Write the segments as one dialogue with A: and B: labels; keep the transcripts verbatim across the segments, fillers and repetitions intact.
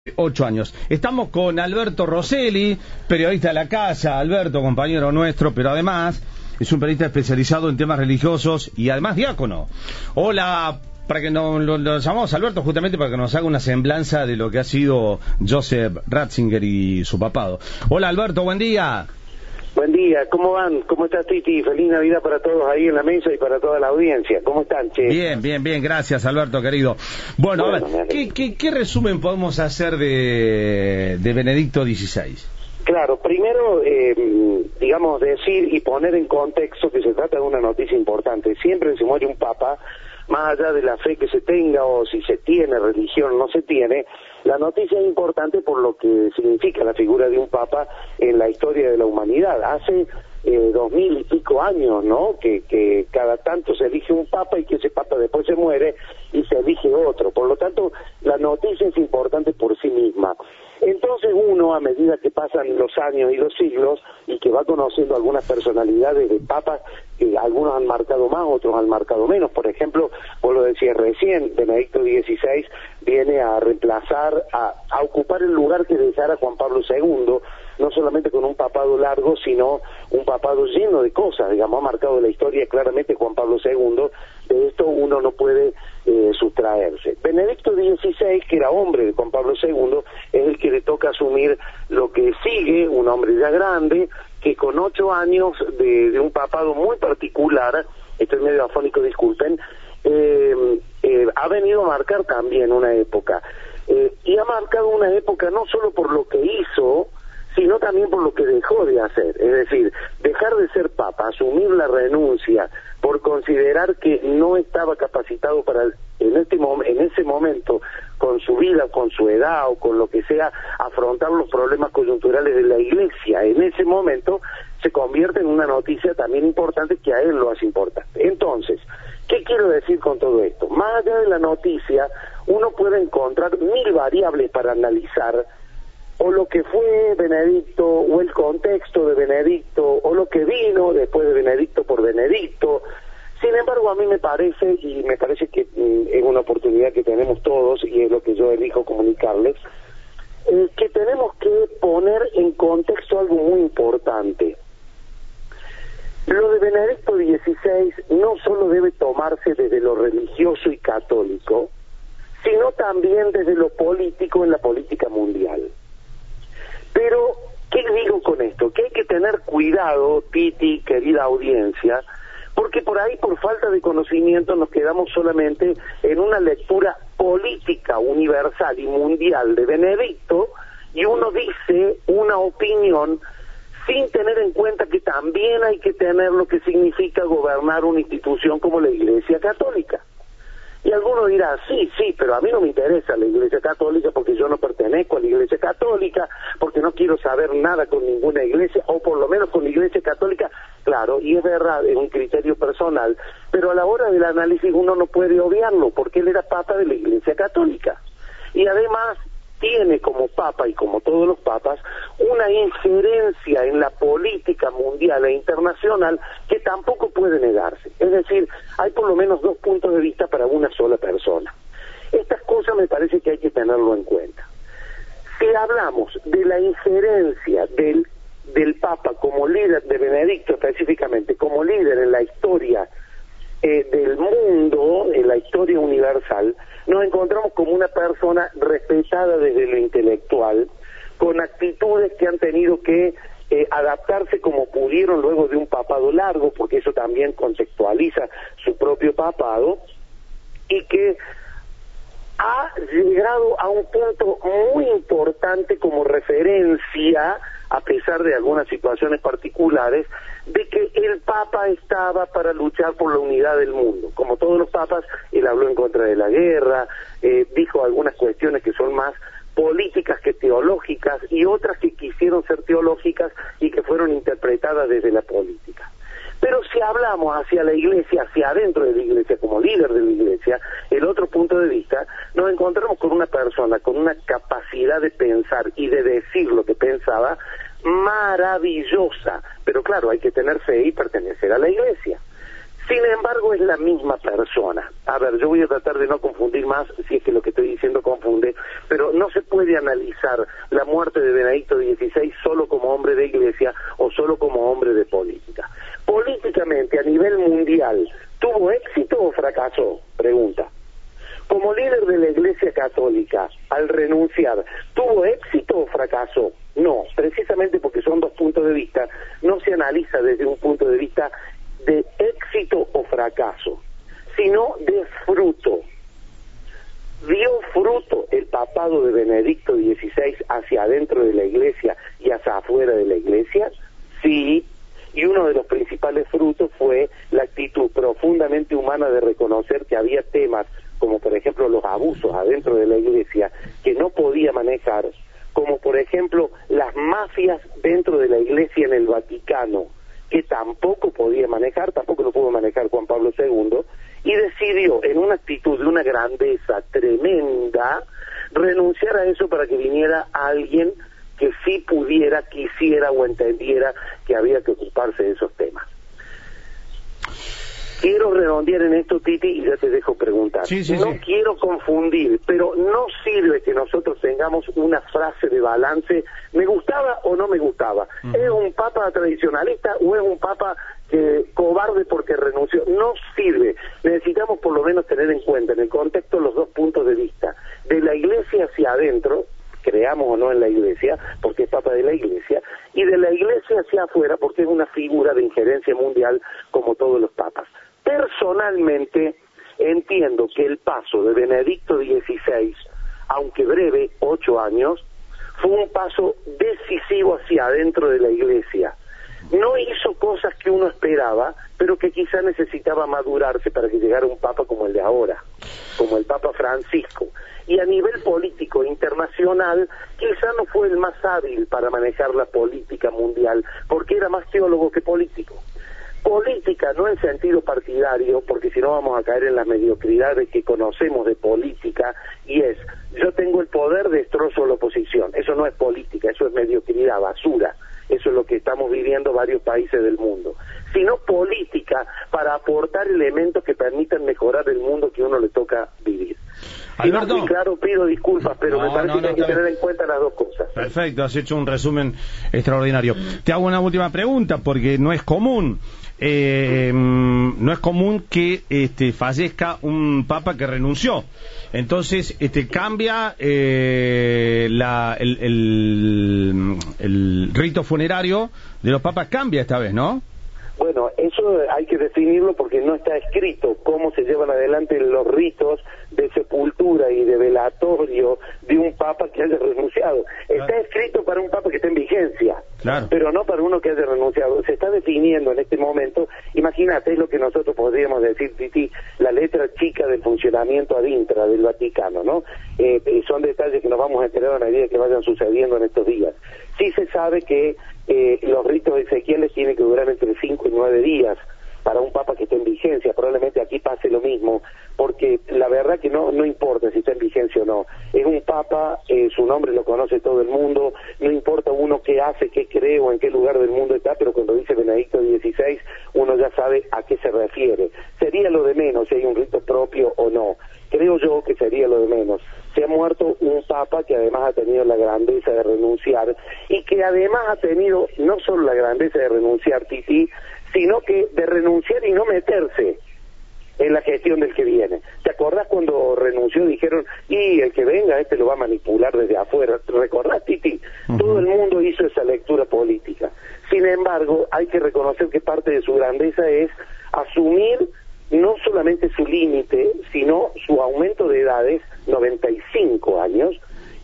A: Ocho años. Estamos con Alberto Rosselli, periodista de la casa. Alberto, compañero nuestro, pero además es un periodista especializado en temas religiosos y además diácono. Hola, para que nos lo, lo llamamos Alberto justamente para que nos haga una semblanza de lo que ha sido Joseph Ratzinger y su papado. Hola Alberto, buen día.
B: Buen día, ¿cómo van? ¿Cómo estás, Titi? Feliz Navidad para todos ahí en la mesa y para toda la audiencia. ¿Cómo están, che?
A: Bien, bien, bien, gracias, Alberto, querido. Bueno, bueno, a ver, ¿qué, qué, ¿qué resumen podemos hacer de, de Benedicto dieciséis?
B: Claro, primero, eh, digamos, decir y poner en contexto que se trata de una noticia importante. Siempre se muere un papa, más allá de la fe que se tenga o si se tiene religión o no se tiene, la noticia es importante por lo que significa la figura de un papa en la historia de la humanidad. Hace eh, dos mil y pico años, ¿no?, que, que cada tanto se elige un papa y que ese papa después se muere y se elige otro. Por lo tanto, la noticia es importante por sí misma. Entonces uno, a medida que pasan los años y los siglos, y que va conociendo algunas personalidades de papas, que algunos han marcado más, otros han marcado menos. Por ejemplo, vos lo decías recién, Benedicto dieciséis viene a reemplazar, a, a ocupar el lugar que dejara Juan Pablo segundo, no solamente con un papado largo, sino un papado lleno de cosas, digamos, ha marcado la historia claramente Juan Pablo segundo, de esto uno no puede eh, sustraerse. Benedicto dieciséis, que era hombre de Juan Pablo segundo, es el que le toca asumir lo que sigue, un hombre ya grande, que con ocho años de, de un papado muy particular, estoy medio afónico, disculpen, eh, eh, ha venido a marcar también una época, eh, y ha marcado una época no solo por lo que hizo, sino también por lo que dejó de hacer. Es decir, dejar de ser papa, asumir la renuncia por considerar que no estaba capacitado para en este mom en ese momento, con su vida, con su edad o con lo que sea, afrontar los problemas coyunturales de la Iglesia. En ese momento se convierte en una noticia también importante que a él lo hace importante. Entonces, ¿qué quiero decir con todo esto? Más allá de la noticia, uno puede encontrar mil variables para analizar o lo que fue Benedicto, o el contexto de Benedicto, o lo que vino después de Benedicto por Benedicto. Sin embargo, a mí me parece, y me parece que mm, es una oportunidad que tenemos todos, y es lo que yo elijo comunicarles, eh, que tenemos que poner en contexto algo muy importante. Lo de Benedicto dieciséis no solo debe tomarse desde lo religioso y católico, sino también desde lo político en la política mundial. Pero, ¿qué digo con esto? Que hay que tener cuidado, Titi, querida audiencia, porque por ahí, por falta de conocimiento, nos quedamos solamente en una lectura política, universal y mundial de Benedicto, y uno dice una opinión sin tener en cuenta que también hay que tener lo que significa gobernar una institución como la Iglesia Católica. Y alguno dirá, sí, sí, pero a mí no me interesa la Iglesia Católica porque yo no pertenezco a la Iglesia Católica, porque no quiero saber nada con ninguna iglesia, o por lo menos con la Iglesia Católica. Claro, y es verdad, es un criterio personal, pero a la hora del análisis uno no puede obviarlo, porque él era papa de la Iglesia Católica. Y además tiene como papa, y como todos los papas, una injerencia en la política mundial e internacional que tampoco puede negarse. Es decir, hay por lo menos dos puntos de vista para una sola persona. Estas cosas me parece que hay que tenerlo en cuenta. Si hablamos de la injerencia del, del papa como líder, de Benedicto específicamente, como líder en la historia Eh, del mundo, en la historia universal, nos encontramos como una persona respetada desde lo intelectual, con actitudes que han tenido que eh, adaptarse como pudieron luego de un papado largo, porque eso también contextualiza su propio papado, y que ha llegado a un punto muy importante como referencia, a pesar de algunas situaciones particulares, de que el Papa estaba para luchar por la unidad del mundo. Como todos los papas, él habló en contra de la guerra, eh, dijo algunas cuestiones que son más políticas que teológicas, y otras que quisieron ser teológicas y que fueron interpretadas desde la política. Pero si hablamos hacia la Iglesia, hacia adentro de la Iglesia, como líder de la Iglesia, el otro punto de vista, nos encontramos con una persona con una capacidad de pensar y de decir lo que pensaba maravillosa, pero claro, hay que tener fe y pertenecer a la Iglesia. Sin embargo, es la misma persona. A ver, yo voy a tratar de no confundir más, si es que lo que estoy diciendo confunde, pero no se puede analizar la muerte de Benedicto dieciséis solo como hombre de iglesia o solo como hombre de política. Políticamente, a nivel mundial, ¿tuvo éxito o fracasó? Pregunta. Como líder de la Iglesia Católica, al renunciar, ¿tuvo éxito o fracasó? No, precisamente porque son dos puntos de vista, no se analiza desde un punto de vista de éxito o fracaso, sino de fruto. ¿Dio fruto el papado de Benedicto dieciséis hacia adentro de la Iglesia y hacia afuera de la Iglesia? Sí, y uno de los principales frutos fue la actitud profundamente humana de reconocer que había temas como por ejemplo los abusos adentro de la Iglesia que no podía manejar, como por ejemplo las mafias dentro de la Iglesia en el Vaticano, que tampoco podía manejar, tampoco lo pudo manejar Juan Pablo segundo, y decidió, en una actitud de una grandeza tremenda, renunciar a eso para que viniera alguien que sí pudiera, quisiera o entendiera que había que ocuparse de esos temas. Quiero redondear en esto, Titi, y ya te dejo preguntar.
A: Sí, sí,
B: no
A: sí.
B: quiero confundir, pero no sirve que nosotros tengamos una frase de balance, ¿me gustaba o no me gustaba? Uh-huh. ¿Es un papa tradicionalista o es un papa que cobarde porque renunció? No sirve. Necesitamos por lo menos tener en cuenta en el contexto los dos puntos de vista. De la Iglesia hacia adentro, creamos o no en la Iglesia, porque es papa de la Iglesia, y de la Iglesia hacia afuera, porque es una figura de injerencia mundial como todos los papas. Personalmente entiendo que el paso de Benedicto dieciséis, aunque breve, ocho años, fue un paso decisivo hacia adentro de la Iglesia. No hizo cosas que uno esperaba, pero que quizá necesitaba madurarse para que llegara un papa como el de ahora, como el Papa Francisco. Y a nivel político internacional, quizá no fue el más hábil para manejar la política mundial, porque era más teólogo que político. Política no en sentido partidario, porque si no vamos a caer en las mediocridades que conocemos de política, y es, yo tengo el poder, destrozo la oposición. Eso no es política, eso es mediocridad, basura. Eso es lo que estamos viviendo varios países del mundo. Sino política para aportar elementos que permitan mejorar el mundo que uno le toca vivir.
A: Alberto.
B: Y claro, pido disculpas, pero
A: no,
B: me parece
A: no, no,
B: que hay que
A: no,
B: tener en cuenta las dos cosas.
A: Perfecto, has hecho un resumen extraordinario. Te hago una última pregunta, porque no es común. Eh, no es común que este, fallezca un papa que renunció. Entonces, este, cambia eh, la, el, el, el rito funerario de los papas, cambia esta vez, ¿no?
B: Bueno, eso hay que definirlo porque no está escrito cómo se llevan adelante los ritos de sepultura y de velatorio de un papa que haya renunciado. Está claro. escrito para un papa que esté en vigencia, claro. pero no para uno que haya renunciado. Se está definiendo en este momento, imagínate, es lo que nosotros podríamos decir, Titi, la letra chica del funcionamiento ad intra del Vaticano, ¿no? Eh, son detalles que nos vamos a enterar a medida que vayan sucediendo en estos días. Sí se sabe que eh, los ritos ezequiales tienen que durar entre cinco y nueve días para un papa que esté en vigencia. Probablemente aquí pase lo mismo, porque la verdad que no no importa si está en vigencia o no. Es un papa, eh, su nombre lo conoce todo el mundo, no importa uno qué hace, qué cree o en qué lugar del mundo está, pero cuando dice Benedicto dieciséis, uno ya sabe a qué se refiere. Sería lo de menos si hay un rito propio o no. Creo yo que sería lo de menos. Se ha muerto un papa que además ha tenido la grandeza de renunciar, y que además ha tenido no solo la grandeza de renunciar, Titi, sino que de renunciar y no meterse en la gestión del que viene. ¿Te acordás cuando renunció? Dijeron, y el que venga, este lo va a manipular desde afuera. ¿Te recordás, Titi? Uh-huh. Todo el mundo hizo esa lectura política. Sin embargo, hay que reconocer que parte de su grandeza es asumir no solamente su límite, sino su aumento de edades, noventa y cinco años,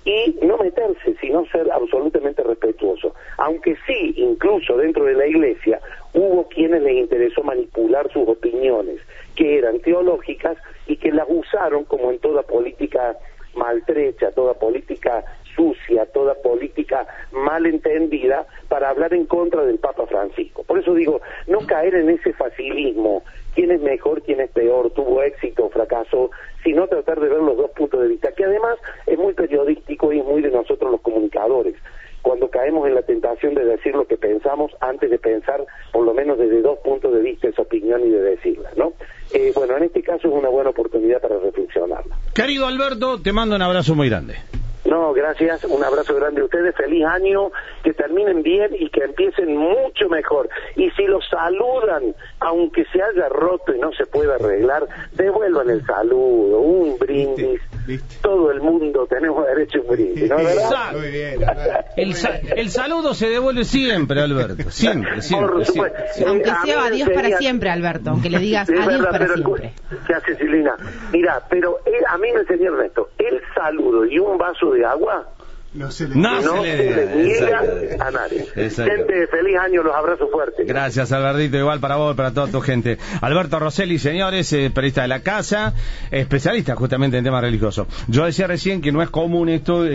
B: y no meterse, sino ser absolutamente respetuoso. Aunque sí, incluso dentro de la Iglesia, hubo quienes les interesó manipular sus opiniones, que eran teológicas y que las usaron, como en toda política maltrecha, toda política sucia, toda política malentendida, para hablar en contra del Papa Francisco. Por eso digo, no caer en ese facilismo, quién es mejor, quién es peor, tuvo éxito o fracasó, sino tratar de ver los dos puntos de vista, que además es muy periodístico y es muy de nosotros los comunicadores, cuando caemos en la tentación de decir lo que pensamos antes de pensar, por lo menos desde dos puntos de vista, esa opinión y de decirla, ¿no? Eh, bueno, en este caso es una buena oportunidad para reflexionarla.
A: Querido Alberto, te mando un abrazo muy grande.
B: No, gracias, un abrazo grande a ustedes, feliz año, que terminen bien y que empiecen mucho mejor. Y si los saludan, aunque se haya roto y no se pueda arreglar, devuelvan el saludo, un brindis. ¿Viste? ¿Viste? Todo el mundo tenemos derecho a un brindis, ¿no? ¿Verdad?
A: Muy bien, el, sa el saludo se devuelve siempre, Alberto, siempre, siempre.
B: Por
A: siempre,
B: siempre.
C: Aunque
B: Eh,
C: sea adiós
B: sería...
C: para siempre, Alberto, aunque le digas
B: es
C: adiós
B: verdad,
C: para
B: pero
C: siempre.
B: ¿Qué hace Silvina? Mira, pero él, a mí me enseñó esto, el saludo y un vaso de agua
D: no se le,
A: no
B: no
A: se
B: se
A: le,
B: le niega
A: exacto,
B: a nadie.
A: exacto.
B: Gente, feliz año, los abrazo fuertes.
A: Gracias, Albertito, igual para vos y para toda tu gente. Alberto Rosselli, señores, eh, periodista de La Casa, especialista justamente en temas religiosos. Yo decía recién que no es común esto.